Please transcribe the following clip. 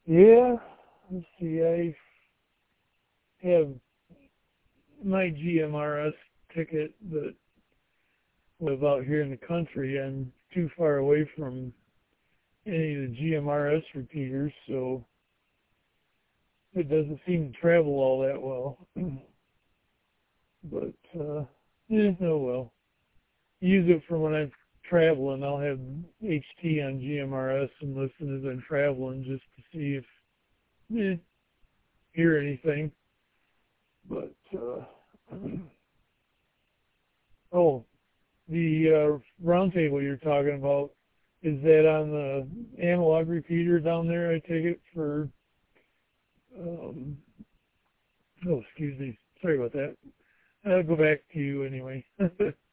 Yeah, let's see, I have my GMRS ticket, but live out here in the country. I'm too far away from any of the GMRS repeaters, so it doesn't seem to travel all that well. But, oh well. Use it for when I'm traveling. I'll have HT on GMRS and listen as I'm traveling just to see if, hear anything. But, oh, the roundtable you're talking about, is that on the analog repeater down there, I take it, for, excuse me, sorry about that. I'll go back to you anyway.